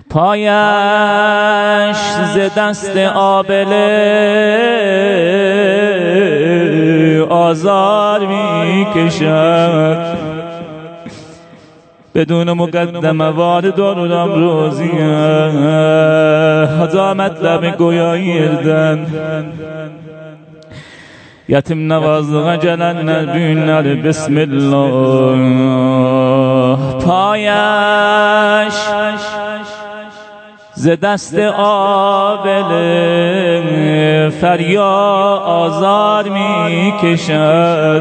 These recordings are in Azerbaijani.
پایش ز دست آبله آزار می کشد بدون مقدمه وارد دارم روزیه هزا مطلب گویایی اردن یتیم نوازغ جلن بینر بسم الله پایش ز دست آبله فریاد آزار می کشد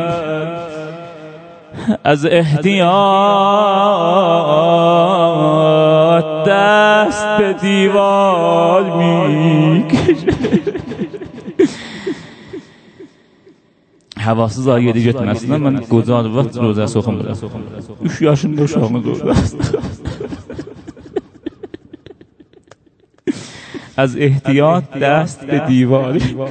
از احتیاط دست به دیوار می کشد havasız ayeti getməsinə mən qoca arvad rozası oxumuram. 3 yaşında uşağımın rozası. Az ehtiyat dest به دیوار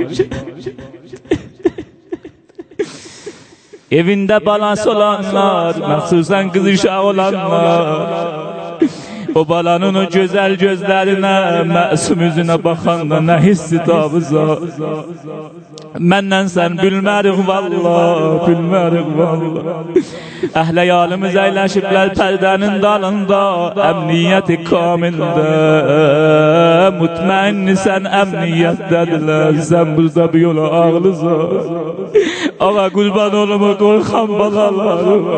evində balası olanlar, məxsusən qız uşağı olanlar o balanın o gözəl gözlərinə, məsum üzünə baxanda nə hissi tabıza məndən sən bilmərik vallah, bilmərik vallah əhləyalımız əyləşiblər pərdənin dalında əmniyyət-i kamildə mutmainni sən əmniyyətdədirlər sən burada bir yola ağlıza ağa qurban oluma qorxan balalarıma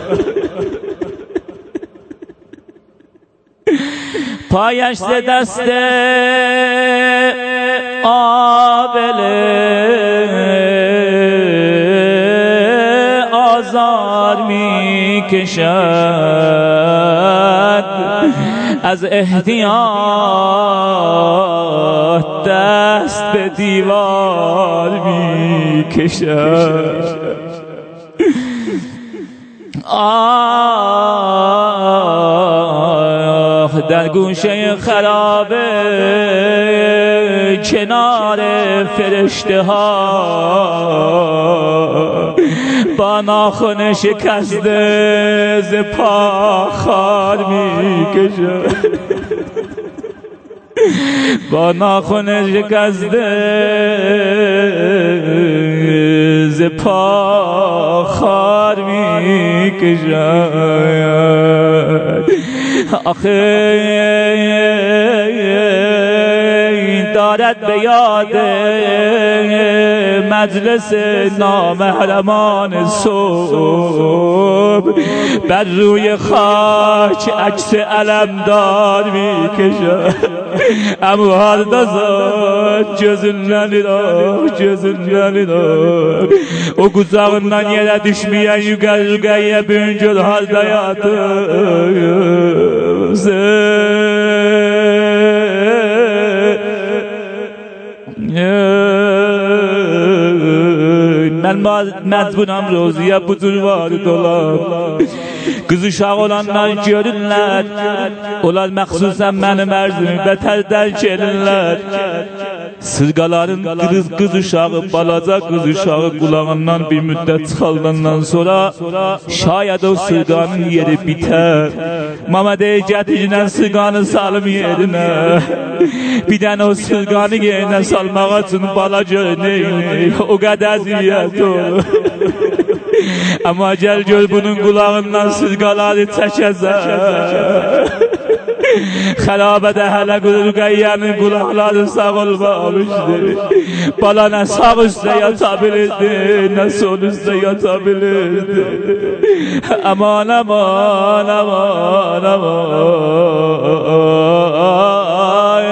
پایش ز دست آبله آزار می کشد از احتیاط دست به دیوار می کشد در گوشه خرابه کنار فرشته ها با ناخن شکسته ز پا خار می کشد با ناخن شکسته ز پا خار می کشد آخه دارد به یاد مجلس نامحرمان صبح بر روی خاک عکس علمدار می کشد اما هر دزد جزلنی دار o kucağından yere düşmeyen yügergeye büncül halde yatır من məcbunam roziyə buzurvar dolar Qız uşaq olanlar görürlər Onlar məxsusən mənim ərzimi bətər dərk edirlər Sırqaların qız uşağı, balaca qız uşağı qulağından bir müddət çıxaldandan sonra şayad o sırqanın yeri bitər Mamədə gətirdən sırqanı salım yerinə Bir dənə o sırqanı yerinə salmağa üçün bala görünür O qədər ziyyət olur Amma gəl gör bunun qulağından sırqaları çəkəcək Xərabədə hələ Rüqəyyənin qulaqları sağ olmamışdır Bala nə sağ üstə yata bilirdi, nə sol üstə yata bilirdi Aman, aman, aman, aman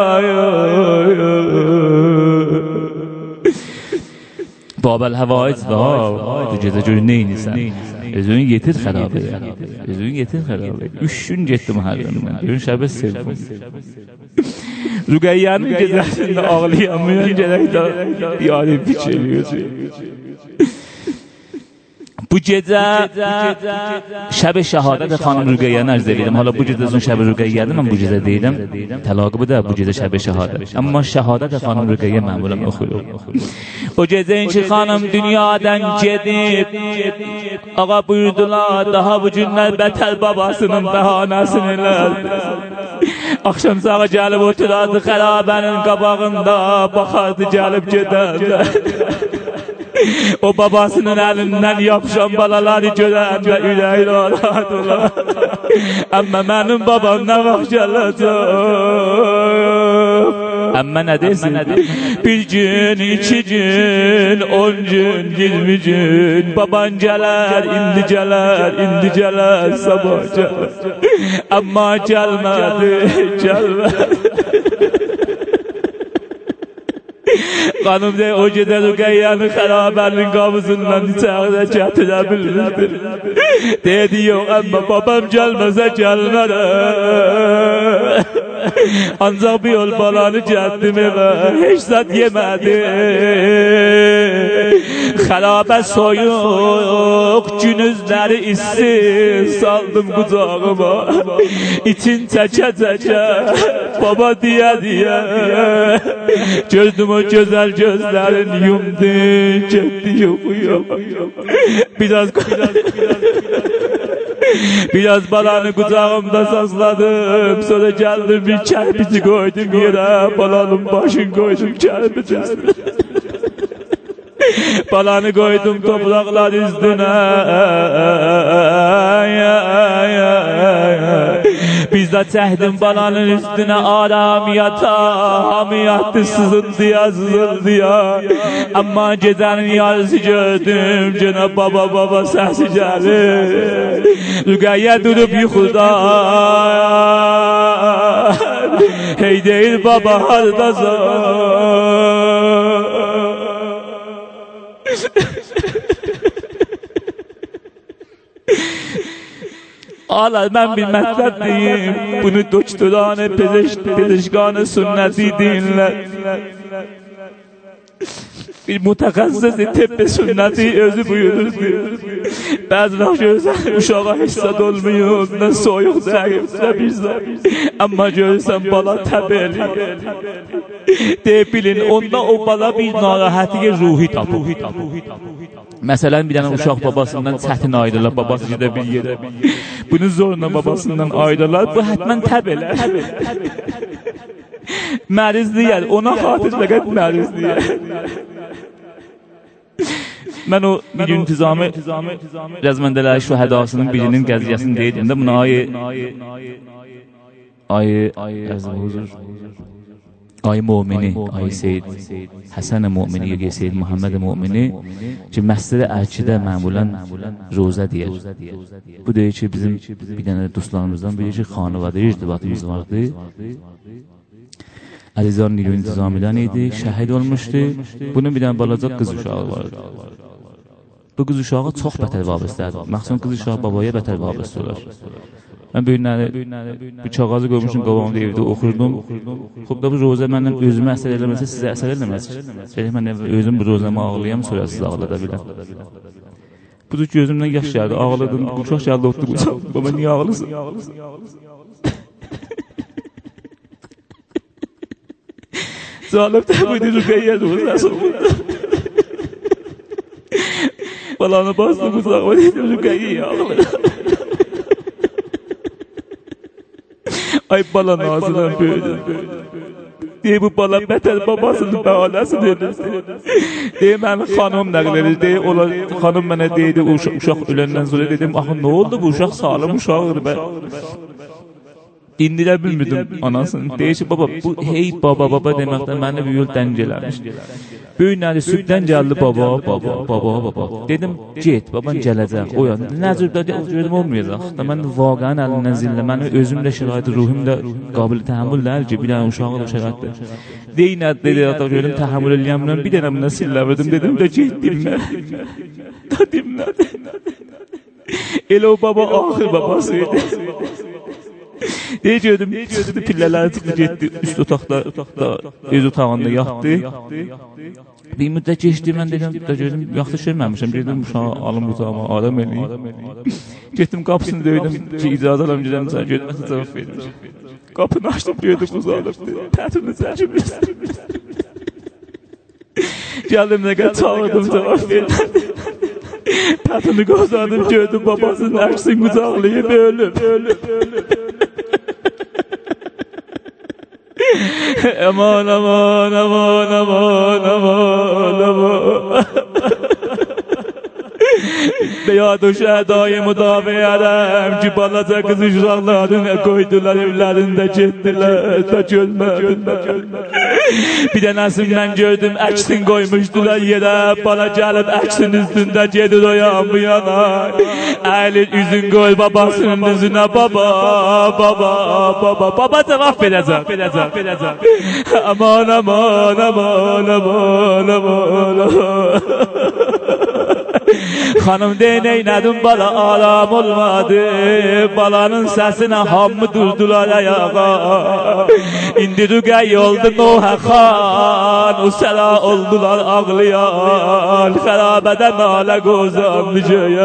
Babel havayız da bu gecə gör neynisən Özünü yetir xərabəyə Özünü yetir xərabəyə 3 gün getdim hərrəmdən Görün şəbə sevdim Rüqəyyənin gecəsində ağlayamayan gələk də yarı piç ediyor Bu gecə şəb-i şəhadət xanım Rüqəyyəni arz edirəm. Hala bu gecə şəb-i Rüqəyyədir, mən bu gecə deyirəm. Təlaqı bu da bu gecə şəb-i şəhadət. Amma şəhadət xanım Rüqəyyə məmuləm oxuyuram. O gecə ki xanım dünyadan gedib, ağa buyurdular, daha bu günlər bətər babasının bəhanəsini elədi. Akşam sağa gəlib oturardı xərabənin qabağında, baxardı gəlib gedərdi. O babasının elinden yapışan balaları görəndə ürəyi ağlardılar. Amma mənim babam nə vaxt gələcək? Amma nə desin? Bir gün, 2 gün, 10 gün, 20 gün baban gələr, indi gələr, indi gələr, sabah gələr. Amma gəlmədi, gəlmədi. Xanım deyir, o gecə Rüqəyyənin xərabənin qapısından içəridə gətirə bilmirdir. Dedi, yox, amma babam gəlməsə gəlmərəm. Ancaq bir yol balanı gəldim evə, heç zat yemədi. Xərabə soyuq, günüzləri issiz, saldım qucağıma. İçin çəkə-çəkə, baba deyə-deyə. Gördüm o gözəl gözlərin yumdu, getdi yoxuyum. Biraz balanı qucağımda sasladım, sonra gəldim bir kərpici koydum yerə, balanın başını koydum kərpici üstüne. Balanı koydum topraklar üstüne. Biz de çəkdim balanın üstüne, aram yata, hamı yattı sızıldıya. Amma gecənin yarısı gördüm, Cenab baba səsi gəlir. Rüqəyyə durub yuxuda, hey deyir baba hardasan? Ağlar, mən bir mətləb deyim, bunu doktoranə, pezeşkanə sünnəti deyinlər. Bir mütəxəssis tibbi sünnəti özü buyururdu. Bəzi vaxt görürsən, uşağa heç zad olmuyor, nə soyuq zəqimsə bir zad. Amma görürsən, bala təbəli. Deyib bilin, onda o bala bir narahatıya ruhi tapır. Məsələn, bir dənə uşaq babasından çətin ayrılar, babası gedə bir yerə. Bunu zorla babasından ayrılar, bu hətmən təbələr. Mərizliyər, ona xatir fəqət mərizliyər. Mən o bir gün Nizami Rəzməndələri şühədasının birinin qəziyyəsini deyirdim də, buna Ay Mu'mini, Ay Seyyid Həsən Mu'mini, yox Seyyid Muhammed Mu'mini ki, məsələ əlkidə məmulən rozə deyir. Bu deyir ki, bizim bir dənə dostlarımızdan biri ki, xanıvadı, irtibatımız vardı. Əlizar Nilü İntizamidən idi, şəhid olmuşdu. Bunun bir dənə balaca qız uşağı vardı. Bu qız uşağı çox bətər vabistədir. Məxsun qız uşağı babaya bətər vabistə olar. Mən bir kağazı qoymuşum qabağımda evdə oxurdum. Xub da bu rozə məndən özümə əsər eləməsə, sizə əsər eləməsə. Mən özüm bu rozəmə ağlayam, sonra siz ağlada biləm. Bu da gözümdən yaş gəldi, ağladım. Uşaq gəldi, oturdu qucağım. Baba, niyə ağlısın? Zalim təbidi Rüqəyyə rozəsi oldu. Balanı bastı qucağıma, dedim Rüqəyyəyə ağlayam. Ay bala nazıdan böyüdü. Deyir, bu bala bətər babasının bəhanəsini edir. Deyir, mənim xanım nəql edir. Deyir, xanım mənə deyirdi, uşaq öləndən sonra dedim, axı nə oldu bu uşaq sağlam uşaqdır bə. İndirə bilmirdim anasını. Deyir ki, baba, bu hey baba deməkdən mənə bir yol dəng eləmiş. Böyünləri sübdən gəldi baba. Dedim, get, baban gələcək, oyan. Nəcürdə gördüm, olmayacaq. Mən vaqəən əlindən zillə, mənim özümlə şərait, ruhumla qabili təhəmmüllər ki, bir dənə uşağı da şəraitdir. Deyir, nə dedi, gördüm, təhəmmül eləyəmdən, bir dənə mənə silləvirdim, dedim də get, dinmə. Elə o baba axır babası idi. Deyə gördüm, pillələri çıxdı, getdi, üst otaqda, öz otağında yatdı. Bir müddət geçdi, mən dedim, gördüm, yaxşı şeyməmişəm, gedim uşağı alım uzağıma, adam eləyim. Getdim, qapısını döydüm ki, icazə alam girəm, sən görməsə cavab verir. Qapını açdım, gördüm, uzanıb, tətini çəkib. Gəldim, nə qədər çağırdım, cavab verir. Tətini qozandım, gördüm, babasının əksini qucaqlayıb, ölüb. Aman, aman, aman, aman, aman, aman. Beyad-ı şəhədayı müdafiələrəm ki, balaca qız uşaqlarını qoydular, evlərində getdilər, da görmədilər. Bir dənəsindən gördüm, əksin qoymuşdular yerə, bana gəlib əksin üstündə gedir o yan bu yana. Əylir üzün qoy babasının üzünə, baba, baba, baba, baba cavab verəcəm. Aman, aman, aman, aman, aman, aman. Xanım deyin eylədim bala alam olmadı, balanın səsinə hamı durdular ayağa. İndi rüqəy oldu Nohə xan, o səla oldular ağlayan, xərabədə nalə qozandı göyə.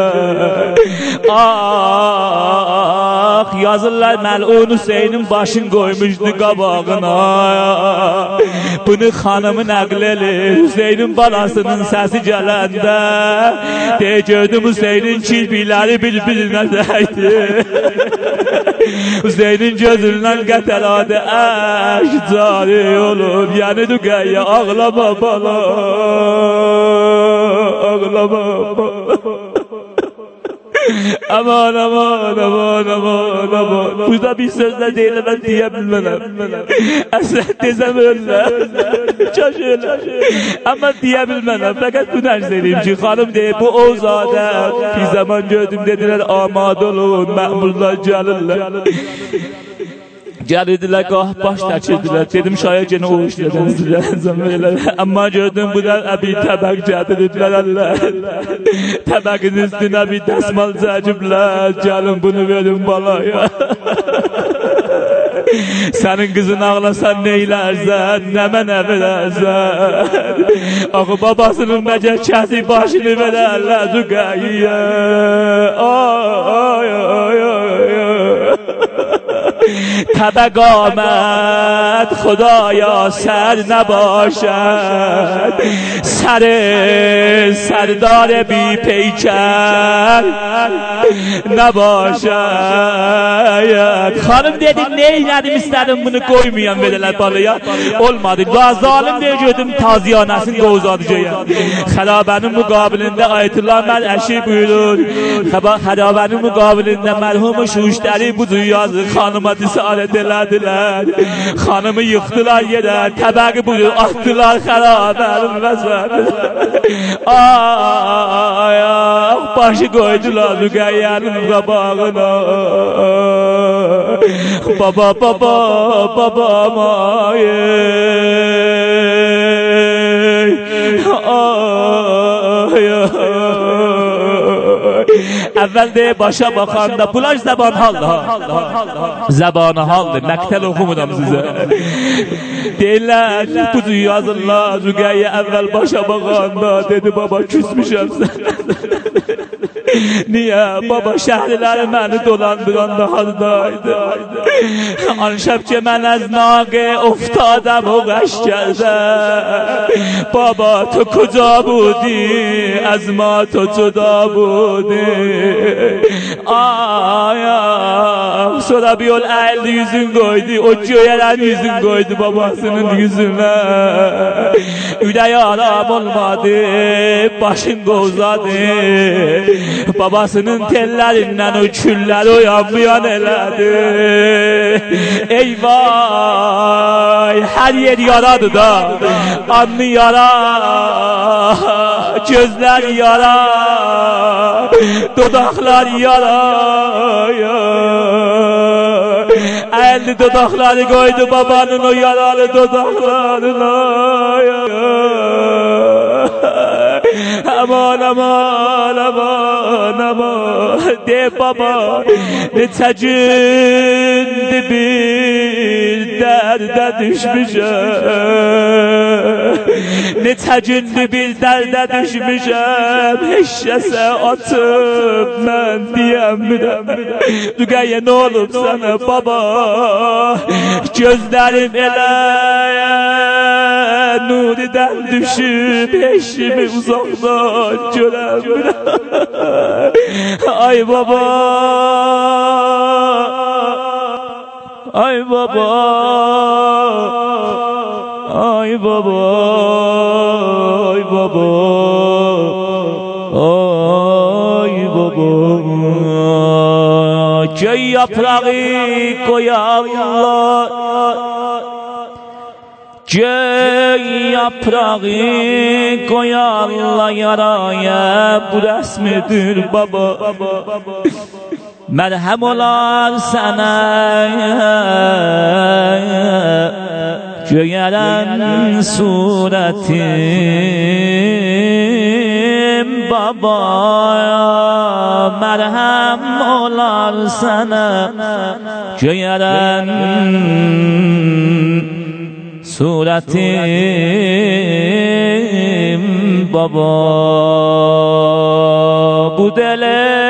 Ah, yazırlar Məlun Hüseynin başın qoymuşdu qabağına. Bunu xanımı nəql elir, Hüseynin balasının səsi gələndə. Deyə gördüm Hüseynin kirpikləri bir-birinə dəydi. Hüseynin gözündən qətəladı əşk cari olub. Yəni Rüqəyyə ağlama bala, ağlama bala. Aman, aman, aman, aman, aman. Burada bir sözlər deyil, mən deyə bilmənəm. Əslən desəm öllər, kaş öllər. Amma deyə bilmənəm, fəqət bu nərz edeyim ki, xanım deyib, bu Ozadə bir zaman gördüm, dedilər, amad olun, məmurlar gəlirlər. Gəlirdilər, qah baş təkirdilər, dedim şaya genə o işlədənizdirlər. Amma gördüm, bu da bir təbəq gətirdilər, əllər. Təbəqin üstünə bir dəsmal çəkiblər, gəlin bunu verin balaya. Sənin qızın ağlasan neylərsən, nə mənə verərsən. Axı babasının məcə kəsik başını verərlər Rüqəyyə. Ay, ay, ay, ay. طبق آمد خدایا سر نباشد سردار بی پیکر نباشد. Xanım dedi neylədim istedim bunu koymayan verilər balaya. Olmadı. Zalim diye gördüm taziyanəsini qozadıcaya. Xərabənin müqabilində Ayətullah Məl'əşi buyurur. Xərabənin müqabilində mərhumu şuşləri bu yazır. Xanıma disaret elədilər. Xanımı yıxdılar yerə. Təbəqi buyurur. Atdılar xərabənin vəzədir. Ay, başı qoydular Rüqəyyənin qabağına. Baba, baba, baba, ay, ay, Əvvəl de başa baxanda plaj zəban haldır. Zəbanı haldır. Məktəl oxumuram sizə. Deyirlər, bu yazırlar. Rüqəyyə əvvəl başa baxanda dedi baba küsmüşəm sən. Niye? Baba şəhriləri məni dolandıranda hardaydı. Anşəb ki mən az naqe افتادم و غش کردم. بابا تو کجا بودی؟ از ما تو جدا بودی. آیا Surabiol əyildi yüzün qoydu. O göyələn yüzün qoydu babasının yüzünə. Ürək aram olmadı. Başın qozadı. Babasının tellərindən o külləri o yan bu yan elədi. Eyvay, hər yer yaradır da. Anlı yara, gözlər yara, dodaqlar yara. Əlli dodaqları qoydu babanın o yaralı dodaqlarına. امان امان امان امان ده بابا نتجند bir derde düşmüşem Nitecinde bir derde düşmüşem Eşşese atıp ben diyemem Dügeye ne olup sana baba Gözlerim ele Nuriden düşüp eşimi uzaktan görem Ay baba Ay baba, ay baba, ay baba, ay baba. Köy yaprağı koyarlar, köy yaprağı koyarlar yaraya bu resmidir baba. Merhem olar sana göğeren suretim baba merhem olar sana göğeren suretim baba bu dele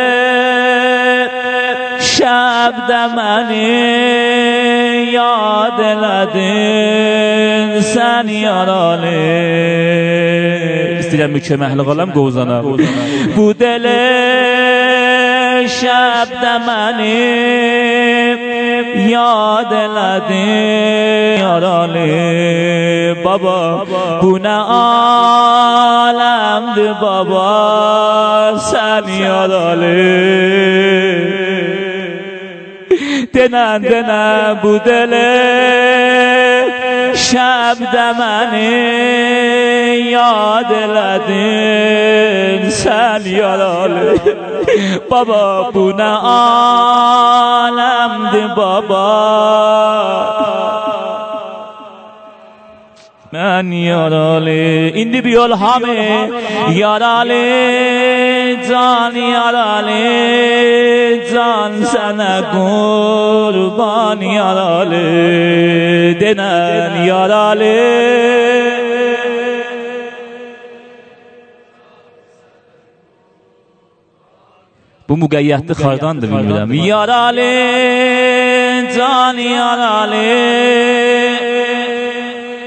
şebde beni yad eledin sen yaralı İstəyirəm mükəmməli qalam qovzana Bu dele şebde beni yad eledin yaralı Baba bu ne alemdi baba sen yaralı Denen denen bu dele şebde beni yad eledin sen yaralı Baba bu ne alemdi baba Ben yaralı indi bir yol hami yaralı can yaralı can sana kurban yaralı denen yaralı Bu müqəyyətli xardandır bilmirəm Yaralı can yaralı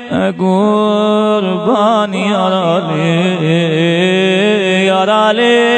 Kurban yaralı Yaralı